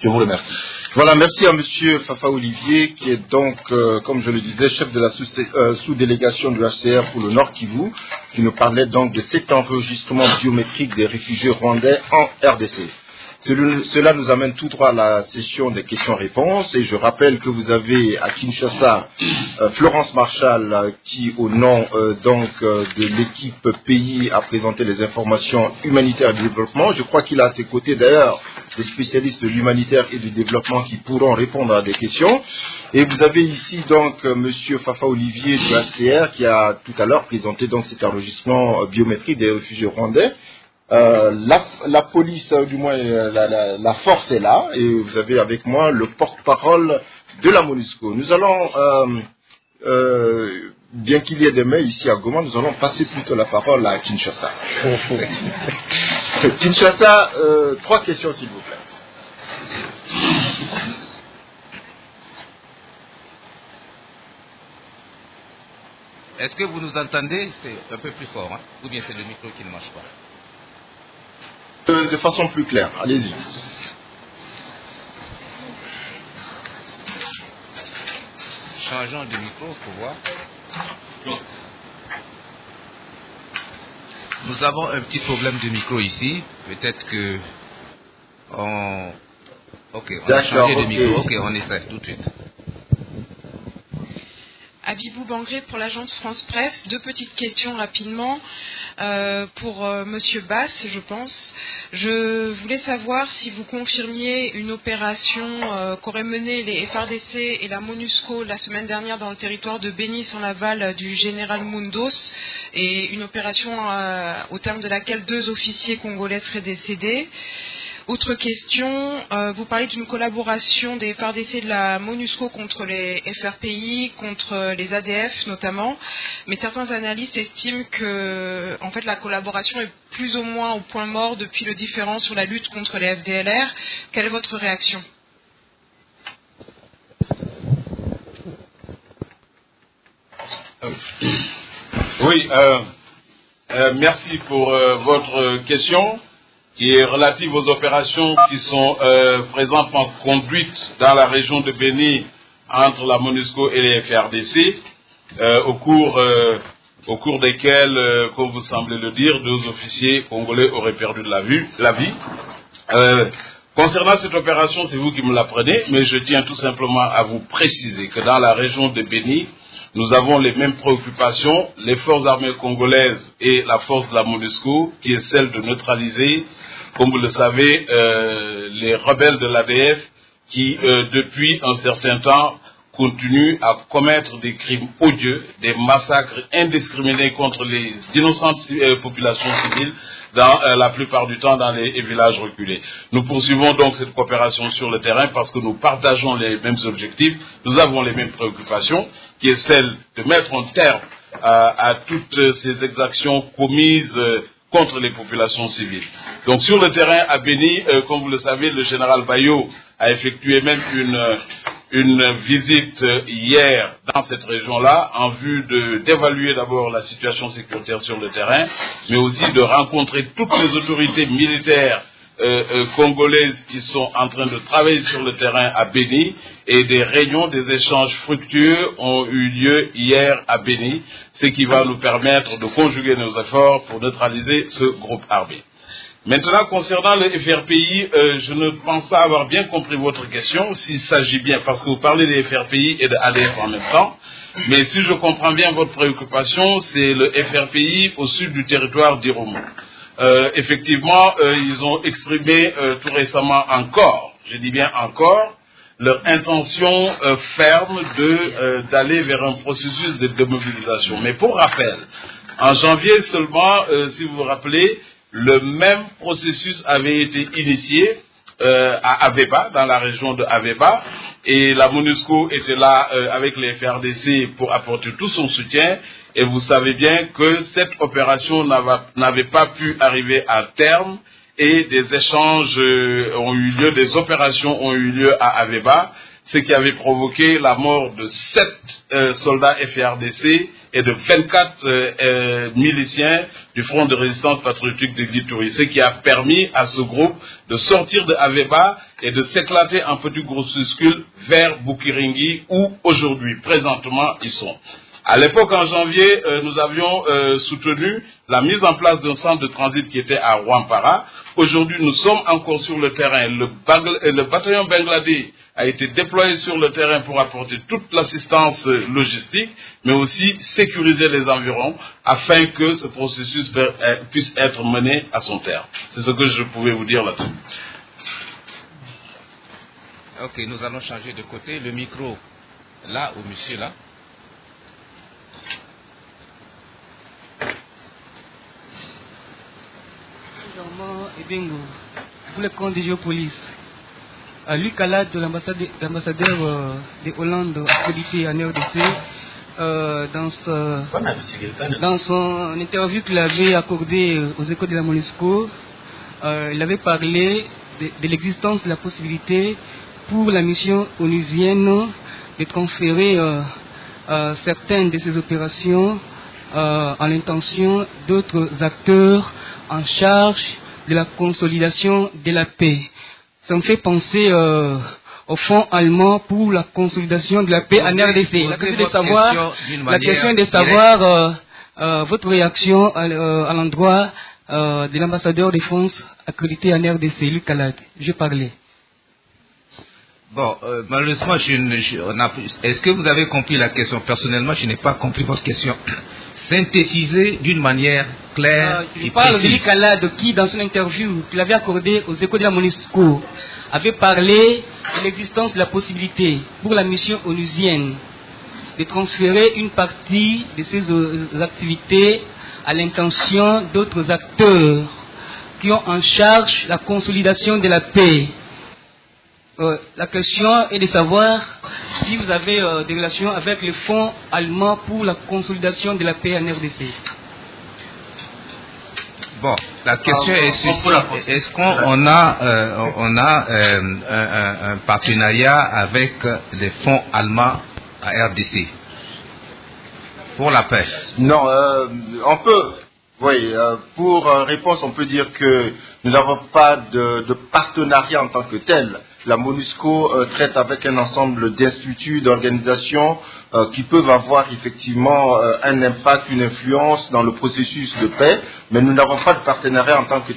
Je vous remercie. Voilà, merci à Monsieur Fafa Olivier, qui est donc, comme je le disais, chef de la sous-délégation du HCR pour le Nord Kivu, qui nous parlait donc de cet enregistrement biométrique des réfugiés rwandais en RDC. Cela nous amène tout droit à la session des questions-réponses, et je rappelle que vous avez à Kinshasa Florence Marshall qui, au nom de l'équipe pays, a présenté les informations humanitaires et de développement. Je crois qu'il a à ses côtés d'ailleurs des spécialistes de l'humanitaire et du développement qui pourront répondre à des questions. Et vous avez ici donc Monsieur Fafa Olivier du HCR qui a tout à l'heure présenté donc cet enregistrement biométrique des réfugiés rwandais. La police, du moins la force est là, et vous avez avec moi le porte-parole de la MONUSCO. Nous allons, bien qu'il y ait des mains ici à Goma, nous allons passer plutôt la parole à Kinshasa. Kinshasa, 3 questions s'il vous plaît. Est-ce que vous nous entendez? C'est un peu plus fort, hein? Ou bien c'est le micro qui ne marche pas? De façon plus claire, allez-y. Changeons de micro pour voir. Nous avons un petit problème de micro ici. Peut-être que Ok, on a changé de micro. Ok, on essaie tout de suite. Abibou Bangré pour l'agence France Presse. 2 petites questions rapidement pour Monsieur Bass, je pense. Je voulais savoir si vous confirmiez une opération qu'auraient menée les FARDC et la MONUSCO la semaine dernière dans le territoire de Bénis en aval du général Mundos, et une opération au terme de laquelle 2 officiers congolais seraient décédés. Autre question, vous parlez d'une collaboration des FARDC et de la MONUSCO contre les FRPI, contre les ADF notamment, mais certains analystes estiment que en fait, la collaboration est plus ou moins au point mort depuis le différend sur la lutte contre les FDLR. Quelle est votre réaction? Oui, merci pour votre question, qui est relative aux opérations qui sont présentement conduites dans la région de Béni entre la MONUSCO et les FRDC, au cours desquelles, comme vous semblez le dire, 2 officiers congolais auraient perdu la vie. Concernant cette opération, c'est vous qui me l'apprenez, mais je tiens tout simplement à vous préciser que dans la région de Béni, nous avons les mêmes préoccupations, les forces armées congolaises et la force de la MONUSCO, qui est celle de neutraliser, comme vous le savez, les rebelles de l'ADF qui, depuis un certain temps, continuent à commettre des crimes odieux, des massacres indiscriminés contre les innocentes populations civiles, la plupart du temps dans les villages reculés. Nous poursuivons donc cette coopération sur le terrain parce que nous partageons les mêmes objectifs, nous avons les mêmes préoccupations, qui est celle de mettre un terme à toutes ces exactions commises contre les populations civiles. Donc sur le terrain à Béni, comme vous le savez, le général Bayo a effectué même une visite hier dans cette région-là en vue d'évaluer d'abord la situation sécuritaire sur le terrain, mais aussi de rencontrer toutes les autorités militaires congolaises qui sont en train de travailler sur le terrain à Béni, et des réunions, des échanges fructueux ont eu lieu hier à Béni, ce qui va nous permettre de conjuguer nos efforts pour neutraliser ce groupe armé. Maintenant, concernant le FRPI, je ne pense pas avoir bien compris votre question, s'il s'agit bien, parce que vous parlez des FRPI et de ADF en même temps, mais si je comprends bien votre préoccupation, c'est le FRPI au sud du territoire d'Irumu. Effectivement, ils ont exprimé tout récemment encore, je dis bien encore, leur intention ferme d'aller vers un processus de démobilisation. Mais pour rappel, en janvier seulement, si vous vous rappelez, le même processus avait été initié à Aveba, dans la région de Aveba, et la MONUSCO était là avec les FRDC pour apporter tout son soutien, et vous savez bien que cette opération n'avait pas pu arriver à terme, et des échanges ont eu lieu, des opérations ont eu lieu à Aveba, ce qui avait provoqué la mort de 7 soldats FRDC et de 24 miliciens du Front de résistance patriotique de Guituri, ce qui a permis à ce groupe de sortir de Aveba et de s'éclater en petits groupuscules vers Bukiringi où aujourd'hui, présentement, ils sont. À l'époque, en janvier, nous avions soutenu la mise en place d'un centre de transit qui était à Rwampara. Aujourd'hui, nous sommes encore sur le terrain. Le bataillon Bangladais a été déployé sur le terrain pour apporter toute l'assistance logistique, mais aussi sécuriser les environs afin que ce processus puisse être mené à son terme. C'est ce que je pouvais vous dire là-dessus. Ok, nous allons changer de côté. Le micro, là, au monsieur, là. Pour le compte de Géopolis, Luc Alad, l'ambassadeur de Hollande accrédité en RDC, dans son interview qu'il avait accordée aux échos de la MONUSCO, il avait parlé de l'existence de la possibilité pour la mission onusienne de transférer certaines de ces opérations en l'intention d'autres acteurs en charge de la consolidation de la paix. Ça me fait penser au Fonds allemand pour la consolidation de la paix en RDC. La question est de savoir votre réaction à l'endroit de l'ambassadeur de France accrédité en RDC, Luc Alad. Je parlais. Bon, malheureusement, est-ce que vous avez compris la question? Personnellement, je n'ai pas compris votre question. Synthétisée d'une manière claire et précise. Je parle de Luc Alad qui, dans son interview qu'il avait accordée aux échos de la MONUSCO, avait parlé de l'existence de la possibilité pour la mission onusienne de transférer une partie de ses activités à l'intention d'autres acteurs qui ont en charge la consolidation de la paix. La question est de savoir si vous avez des relations avec le Fonds allemand pour la consolidation de la paix en RDC. Bon, la question est ceci. Est-ce qu'on a un partenariat avec les fonds allemands à RDC pour la paix? Non, on peut. Oui, pour réponse, on peut dire que nous n'avons pas de partenariat en tant que tel. La MONUSCO traite avec un ensemble d'instituts, d'organisations qui peuvent avoir effectivement un impact, une influence dans le processus de paix, mais nous n'avons pas de partenariat en tant que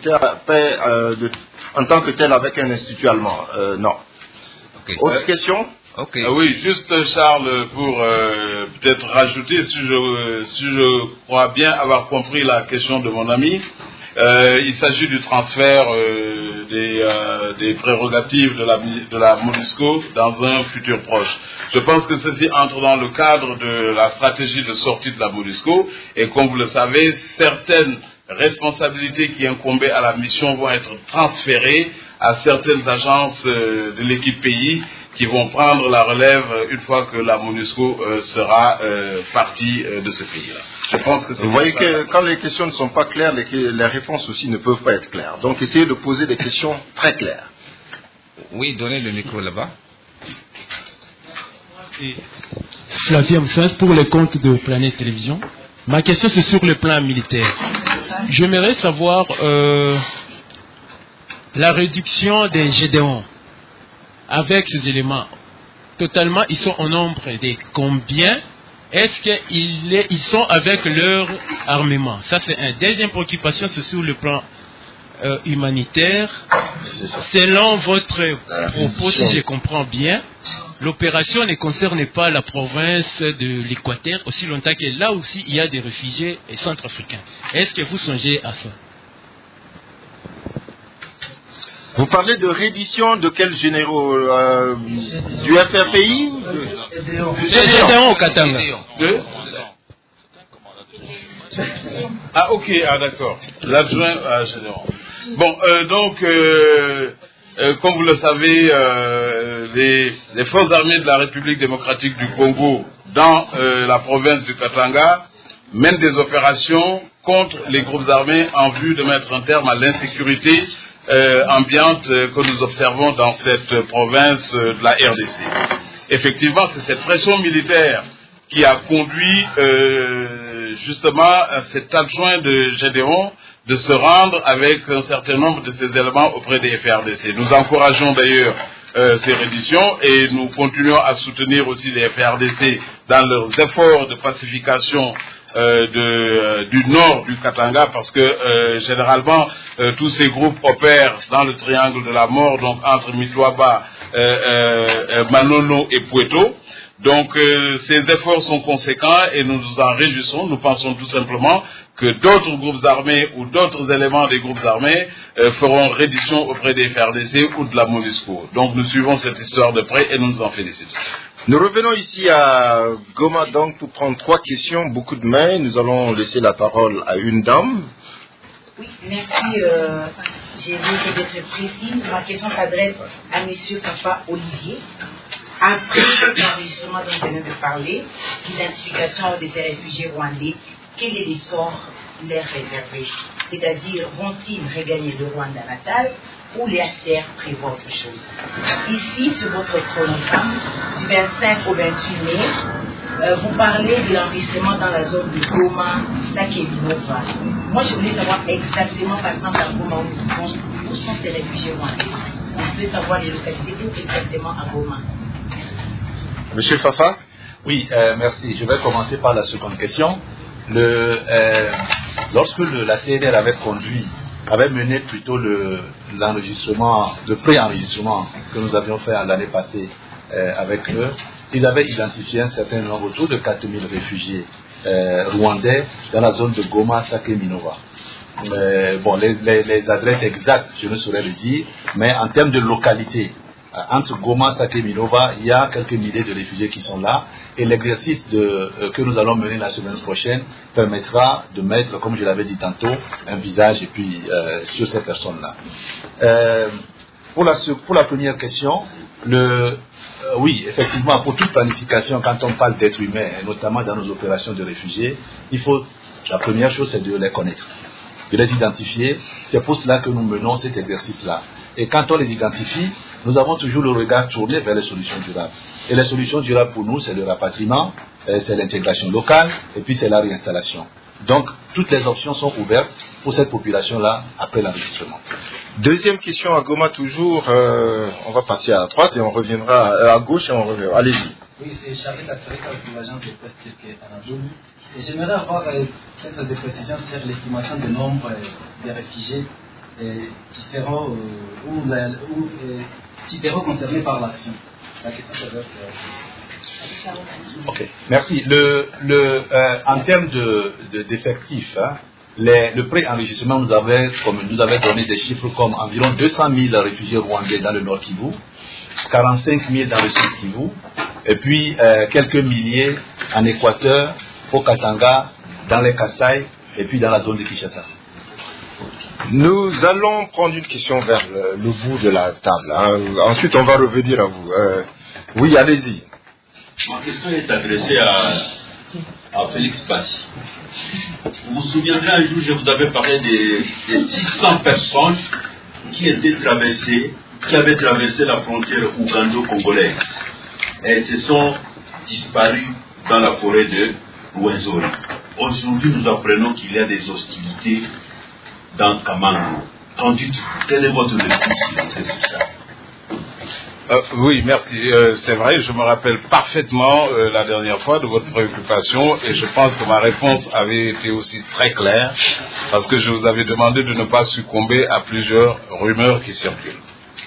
tel, avec un institut allemand. Non. Okay. Autre question? Okay. Oui, juste Charles, pour peut-être rajouter, si je crois bien avoir compris la question de mon ami, il s'agit du transfert des prérogatives de la MONUSCO dans un futur proche. Je pense que ceci entre dans le cadre de la stratégie de sortie de la MONUSCO et comme vous le savez, certaines responsabilités qui incombaient à la mission vont être transférées à certaines agences de l'équipe pays qui vont prendre la relève une fois que la MONUSCO sera partie de ce pays-là. Je pense que vous voyez que quand les questions ne sont pas claires, les réponses aussi ne peuvent pas être claires. Donc essayez de poser des questions très claires. Oui, donnez le micro là-bas. Flavien Msens pour les comptes de Planète Télévision. Ma question c'est sur le plan militaire. J'aimerais savoir la réduction des Gédéons. Avec ces éléments, totalement, ils sont au nombre de combien? Est-ce qu'ils sont avec leur armement? Ça, c'est une deuxième préoccupation, c'est sur le plan humanitaire. Selon votre propos, si je comprends bien, l'opération ne concerne pas la province de l'Équateur, aussi longtemps que là aussi, il y a des réfugiés centrafricains. Est-ce que vous songez à ça? Vous parlez de reddition de quels généraux du FRPI? C'est Gédéon au Katanga. Ah ok, d'accord. L'adjoint à Gédéon. Bon, donc, comme vous le savez, les forces armées de la République démocratique du Congo dans la province du Katanga mènent des opérations contre les groupes armés en vue de mettre un terme à l'insécurité ambiante que nous observons dans cette province de la RDC. Effectivement, c'est cette pression militaire qui a conduit justement cet adjoint de Gédéon de se rendre avec un certain nombre de ces éléments auprès des FRDC. Nous encourageons d'ailleurs ces redditions et nous continuons à soutenir aussi les FRDC dans leurs efforts de pacification du nord du Katanga, parce que généralement tous ces groupes opèrent dans le triangle de la mort, donc entre Mitwaba, Manono et Pueto. Donc ces efforts sont conséquents et nous nous en réjouissons. Nous pensons tout simplement que d'autres groupes armés ou d'autres éléments des groupes armés feront reddition auprès des FRDC ou de la MONUSCO. Donc nous suivons cette histoire de près et nous nous en félicitons. Nous revenons ici à Goma donc pour prendre 3 questions, beaucoup de mains. Nous allons laisser la parole à une dame. Oui, merci. J'ai voulu d'être précise. Ma question s'adresse à M. Fafa Olivier. Après cet enregistrement dont je viens de parler, l'identification de ces réfugiés rwandais, quel est le sort leur réservé? C'est-à-dire, vont-ils regagner le Rwanda natal ou les HCR prévoient autre chose? Ici, sur votre chronogramme, du 25 au 28 mai, vous parlez de l'enregistrement dans la zone de Goma, Sakeminova. Moi, je voulais savoir exactement, par exemple, à Goma, où sont ces réfugiés rwandais? On peut savoir les localités où exactement à Goma. Monsieur Fafa? Oui, merci. Je vais commencer par la seconde question. Lorsque la CNR avait mené plutôt l'enregistrement, le pré-enregistrement que nous avions fait l'année passée avec eux, ils avaient identifié un certain nombre, autour de 4000 réfugiés rwandais dans la zone de Goma, Sake, Minova. Les adresses exactes, je ne saurais le dire, mais en termes de localité, entre Goma, Sake et Minova, il y a quelques milliers de réfugiés qui sont là, et l'exercice que nous allons mener la semaine prochaine permettra de mettre, comme je l'avais dit tantôt, un visage et puis sur ces personnes-là. Pour la première question, oui, effectivement, pour toute planification, quand on parle d'êtres humains, et notamment dans nos opérations de réfugiés, la première chose, c'est de les connaître, de les identifier. C'est pour cela que nous menons cet exercice-là. Et quand on les identifie, nous avons toujours le regard tourné vers les solutions durables. Et les solutions durables pour nous, c'est le rapatriement, c'est l'intégration locale, et puis c'est la réinstallation. Donc, toutes les options sont ouvertes pour cette population-là après l'enregistrement. Deuxième question à Goma toujours. On va passer à droite et on reviendra à gauche et on reviendra. Allez-y. Oui, c'est Charles Katsarek avec l'agence de presse turque Anadolu. Et j'aimerais avoir peut-être des précisions sur l'estimation du nombre des réfugiés qui seront concernés par l'action. La question c'est Ok, merci. En termes d'effectifs, le pré-enregistrement nous avait donné des chiffres comme environ 200 000 réfugiés rwandais dans le Nord Kivu, 45 000 dans le Sud Kivu, et puis quelques milliers en Équateur, au Katanga, dans les Kasaï, et puis dans la zone de Kinshasa. Nous allons prendre une question vers le bout de la table. Ensuite, on va revenir à vous. Oui, allez-y. Ma question est adressée à Félix Bassi. Vous vous souviendrez, un jour, je vous avais parlé des 600 personnes qui avaient traversé la frontière ougando-congolaise. Et se sont disparues dans la forêt de Rwenzori. Aujourd'hui, nous apprenons qu'il y a des hostilités dans Kamango. Qu'en dites-vous? Quel est votre lecture sur ça? Oui, merci. C'est vrai, je me rappelle parfaitement la dernière fois de votre préoccupation et je pense que ma réponse avait été aussi très claire parce que je vous avais demandé de ne pas succomber à plusieurs rumeurs qui circulent.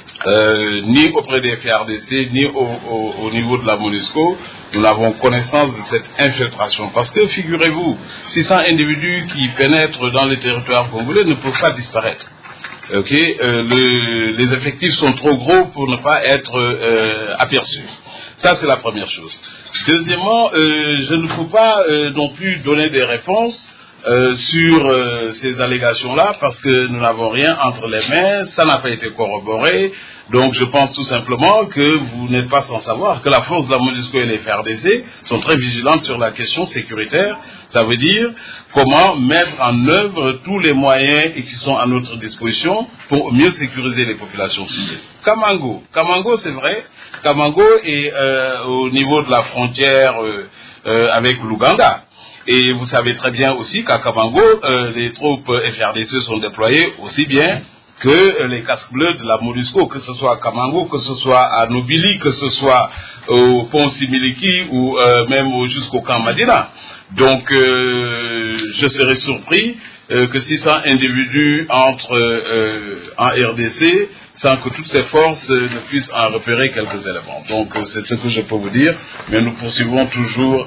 Ni auprès des FRDC, ni au niveau de la MONUSCO, nous n'avons connaissance de cette infiltration. Parce que, figurez-vous, 600 individus qui pénètrent dans le territoire congolais ne peuvent pas disparaître. Okay, les effectifs sont trop gros pour ne pas être aperçus. Ça, c'est la première chose. Deuxièmement, je ne peux pas non plus donner des réponses sur ces allégations-là parce que nous n'avons rien entre les mains, ça n'a pas été corroboré. Donc je pense tout simplement que vous n'êtes pas sans savoir que la force de la MONUSCO et les FRDC sont très vigilantes sur la question sécuritaire. Ça veut dire comment mettre en œuvre tous les moyens qui sont à notre disposition pour mieux sécuriser les populations civiles. Kamango, c'est vrai. Kamango est au niveau de la frontière avec l'Ouganda. Et vous savez très bien aussi qu'à Kabango, les troupes FRDC sont déployées aussi bien que les casques bleus de la MONUSCO, que ce soit à Kamango, que ce soit à Nobili, que ce soit au pont Similiki ou même jusqu'au camp Madina. Donc je serais surpris que 600 individus entrent en RDC sans que toutes ces forces ne puissent en repérer quelques éléments. Donc c'est ce que je peux vous dire, mais nous poursuivons toujours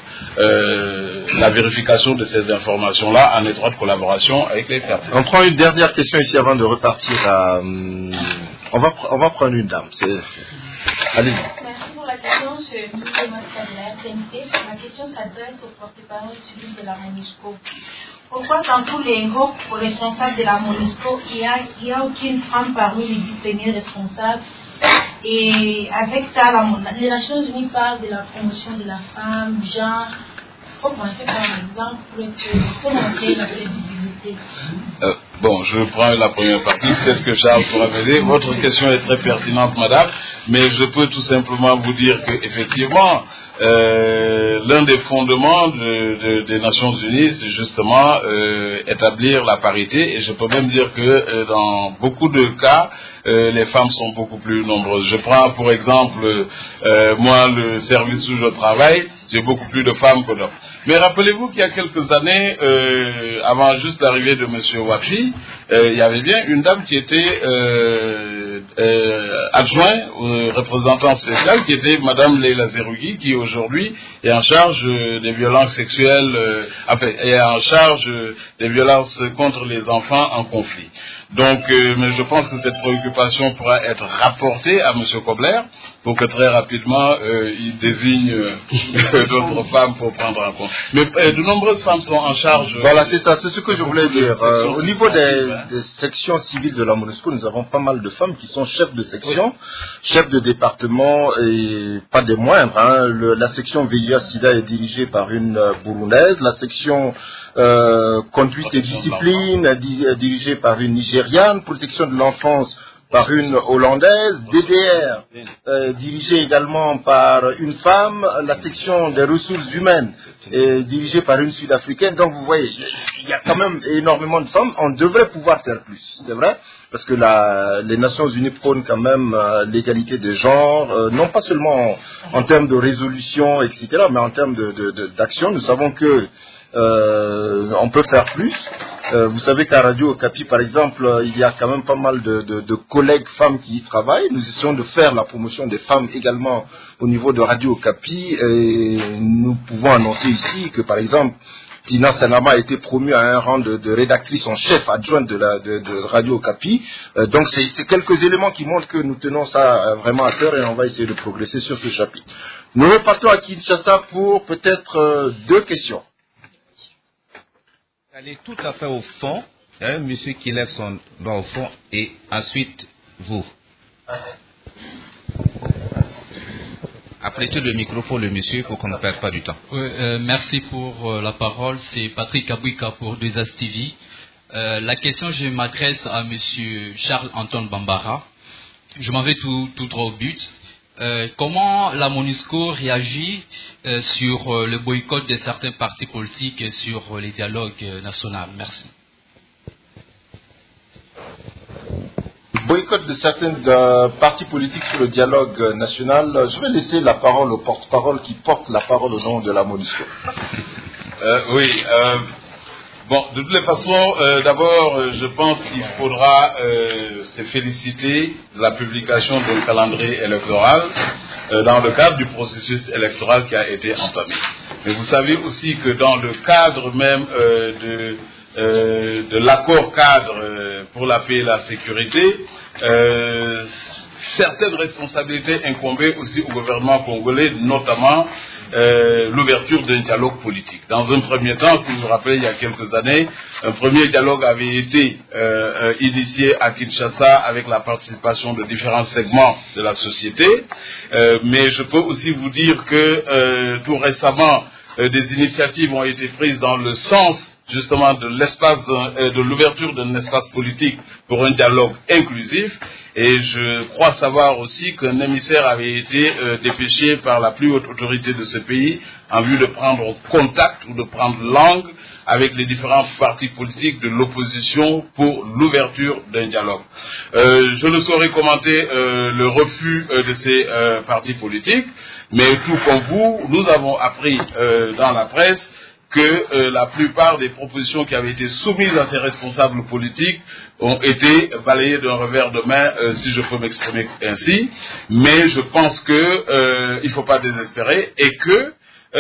la vérification de ces informations-là en étroite collaboration avec les FRDC. On prend une dernière question ici avant de repartir à... On va prendre une dame. Allez-y. Merci pour la question, je suis de la RTNT. Ma question s'adresse au porte-parole civil de la MONUSCO. Pourquoi dans tous les groupes responsables de la MONUSCO, il n'y a aucune femme parmi les 10 premiers responsables? Et avec ça, les Nations Unies parlent de la promotion de la femme, du genre. Il faut commencer par un exemple pour montrer la crédibilité. Bon, je prends la première partie, peut-être que Charles pourra m'aider. Votre question est très pertinente, madame, mais je peux tout simplement vous dire qu'effectivement, l'un des fondements des Nations Unies, c'est justement établir la parité, et je peux même dire que dans beaucoup de cas, les femmes sont beaucoup plus nombreuses. Je prends pour exemple, moi, le service où je travaille, j'ai beaucoup plus de femmes que d'hommes. Mais rappelez-vous qu'il y a quelques années, avant juste l'arrivée de M. Wafi, il y avait bien une dame qui était adjointe au représentant spécial, qui était Mme Leila Zerougui, qui aujourd'hui est en charge des violences sexuelles, est en charge des violences contre les enfants en conflit. Donc, mais je pense que cette préoccupation pourra être rapportée à M. Kobler pour que très rapidement il désigne d'autres femmes pour prendre en compte. Mais de nombreuses femmes sont en charge. Voilà, c'est ça, c'est ce que je voulais dire. Au niveau des sections civiles de la MONUSCO, nous avons pas mal de femmes qui sont chefs de section, chefs de département et pas des moindres. Hein. La section VIH-Sida est dirigée par une Burundaise, la section conduite et discipline est dirigée par une Nigériane, protection de l'enfance par une Hollandaise, DDR dirigée également par une femme, la section des ressources humaines est dirigée par une Sud-Africaine. Donc vous voyez, il y a quand même énormément de femmes, on devrait pouvoir faire plus, c'est vrai, parce que les Nations Unies prônent quand même l'égalité des genres, non pas seulement en termes de résolution, etc., mais en termes d'action. Nous savons que on peut faire plus. Vous savez qu'à Radio Okapi, par exemple, il y a quand même pas mal de collègues femmes qui y travaillent. Nous essayons de faire la promotion des femmes également au niveau de Radio Okapi. Et nous pouvons annoncer ici que, par exemple, Tina Sanama a été promue à un rang de rédactrice en chef adjointe de Radio Okapi. Donc c'est quelques éléments qui montrent que nous tenons ça vraiment à cœur et on va essayer de progresser sur ce chapitre. Nous repartons à Kinshasa pour peut-être 2 questions. Allez tout à fait au fond, un monsieur qui lève son doigt au fond, et ensuite vous. Apprêtez le micro pour le monsieur pour qu'on ne perde pas du temps. Merci pour la parole. C'est Patrick Abouika pour 2As TV. La question, je m'adresse à monsieur Charles-Antoine Bambara. Je m'en vais tout droit au but. Comment la MONUSCO réagit sur le boycott de certains partis politiques et sur les dialogues nationaux? Merci. Le boycott de certains partis politiques sur le dialogue national, je vais laisser la parole au porte-parole qui porte la parole au nom de la MONUSCO. Bon, de toutes les façons, d'abord, je pense qu'il faudra se féliciter de la publication d'un calendrier électoral dans le cadre du processus électoral qui a été entamé. Mais vous savez aussi que dans le cadre même de l'accord cadre pour la paix et la sécurité, certaines responsabilités incombaient aussi au gouvernement congolais, notamment l'ouverture d'un dialogue politique. Dans un premier temps, si vous vous rappelez, il y a quelques années, un premier dialogue avait été initié à Kinshasa avec la participation de différents segments de la société, mais je peux aussi vous dire que tout récemment, des initiatives ont été prises dans le sens justement de l'espace, de l'ouverture d'un espace politique pour un dialogue inclusif. Et je crois savoir aussi qu'un émissaire avait été dépêché par la plus haute autorité de ce pays en vue de prendre contact ou de prendre langue avec les différents partis politiques de l'opposition pour l'ouverture d'un dialogue. Je ne saurais commenter le refus de ces partis politiques, mais tout comme vous, nous avons appris dans la presse que la plupart des propositions qui avaient été soumises à ces responsables politiques ont été balayées d'un revers de main, si je peux m'exprimer ainsi. Mais je pense que il ne faut pas désespérer et que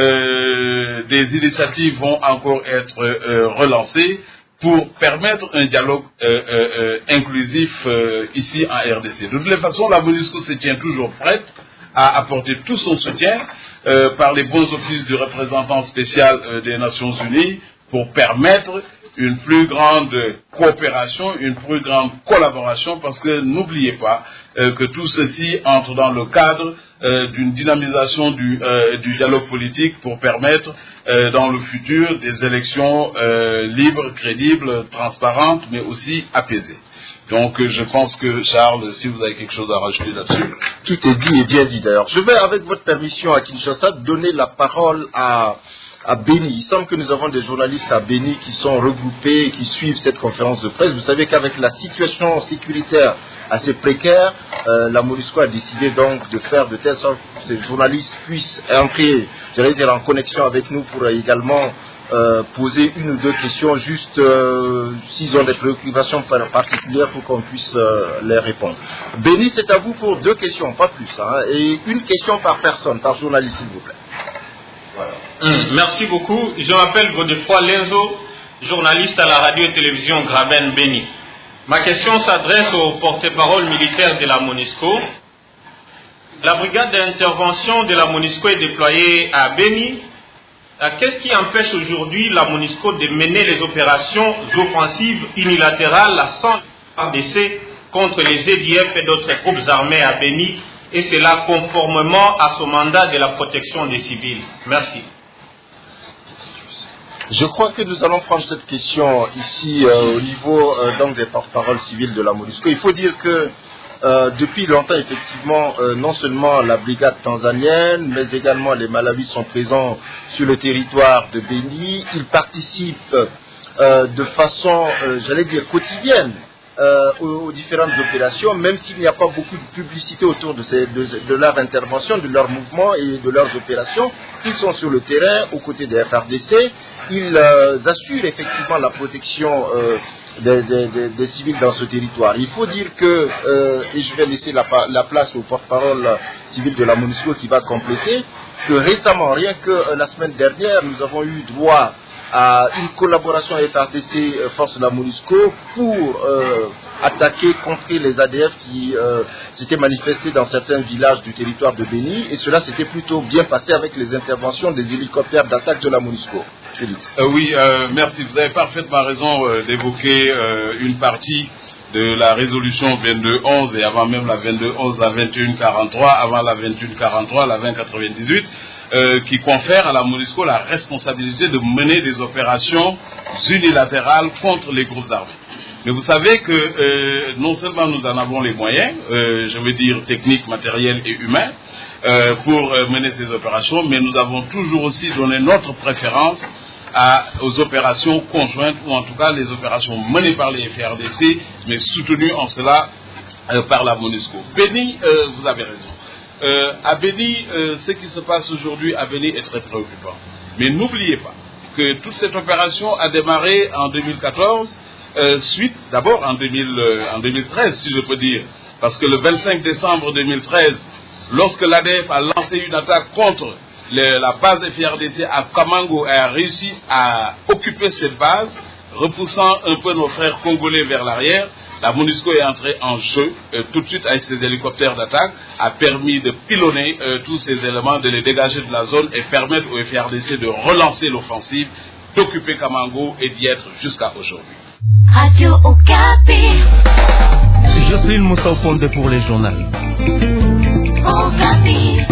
des initiatives vont encore être relancées pour permettre un dialogue inclusif ici en RDC. De toutes les façons, la MONUSCO se tient toujours prête à apporter tout son soutien par les bons offices du représentant spécial des Nations Unies pour permettre une plus grande coopération, une plus grande collaboration, parce que n'oubliez pas que tout ceci entre dans le cadre d'une dynamisation du dialogue politique pour permettre dans le futur des élections libres, crédibles, transparentes, mais aussi apaisées. Donc je pense que Charles, si vous avez quelque chose à rajouter là-dessus. Tout est dit et bien dit d'ailleurs. Je vais avec votre permission à Kinshasa donner la parole à Béni. Il semble que nous avons des journalistes à Béni qui sont regroupés et qui suivent cette conférence de presse. Vous savez qu'avec la situation sécuritaire assez précaire, la MONUSCO a décidé donc de faire de telle sorte que ces journalistes puissent entrer, j'allais dire, en connexion avec nous pour également poser une ou deux questions, juste s'ils ont des préoccupations particulières pour qu'on puisse les répondre. Béni, c'est à vous pour 2 questions, pas plus, hein, et une question par personne, par journaliste, s'il vous plaît. Voilà. Merci beaucoup. Je m'appelle Godefroy Lenzo, journaliste à la radio et télévision Graben Béni. Ma question s'adresse au porte-parole militaire de la MONUSCO. La brigade d'intervention de la MONUSCO est déployée à Béni. Qu'est-ce qui empêche aujourd'hui la MONUSCO de mener les opérations offensives unilatérales sans RDC contre les EDF et d'autres groupes armés à Béni, et cela conformément à son mandat de la protection des civils? Merci. Je crois que nous allons prendre cette question ici au niveau donc des porte-paroles civils de la MONUSCO. Il faut dire que depuis longtemps, effectivement, non seulement la brigade tanzanienne, mais également les Malavis sont présents sur le territoire de Béni. Ils participent de façon, j'allais dire, quotidienne aux différentes opérations, même s'il n'y a pas beaucoup de publicité autour de leur intervention, de leur mouvement et de leurs opérations. Ils sont sur le terrain aux côtés des FARDC. Ils assurent effectivement la protection des civils dans ce territoire. Il faut dire que, et je vais laisser la place au porte-parole civil de la MONUSCO qui va compléter, que récemment, rien que la semaine dernière, nous avons eu droit à une collaboration avec FARDC, force de la MONUSCO, pour attaquer, contrer les ADF qui s'étaient manifestés dans certains villages du territoire de Béni, et cela s'était plutôt bien passé avec les interventions des hélicoptères d'attaque de la MONUSCO. Félix. Oui, merci. Vous avez parfaitement raison d'évoquer une partie de la résolution 2211 et avant même la 2211, la 2143, avant la 2143, la 2098, qui confère à la MONUSCO la responsabilité de mener des opérations unilatérales contre les groupes armés. Mais vous savez que non seulement nous en avons les moyens, je veux dire techniques, matériels et humains, pour mener ces opérations, mais nous avons toujours aussi donné notre préférence aux opérations conjointes, ou en tout cas les opérations menées par les FARDC, mais soutenues en cela par la MONUSCO. Béni, vous avez raison. À Béni, ce qui se passe aujourd'hui à Béni est très préoccupant. Mais n'oubliez pas que toute cette opération a démarré en 2014, suite d'abord en 2013, si je peux dire, parce que le 25 décembre 2013, lorsque l'ADF a lancé une attaque contre la base des FARDC à Kamango, a réussi à occuper cette base, repoussant un peu nos frères congolais vers l'arrière. La MONUSCO est entrée en jeu tout de suite avec ses hélicoptères d'attaque, a permis de pilonner tous ces éléments, de les dégager de la zone et permettre aux FARDC de relancer l'offensive, d'occuper Kamango et d'y être jusqu'à aujourd'hui. Radio Okapi. Jocelyne Moussa Fondé pour les journalistes. Okapi.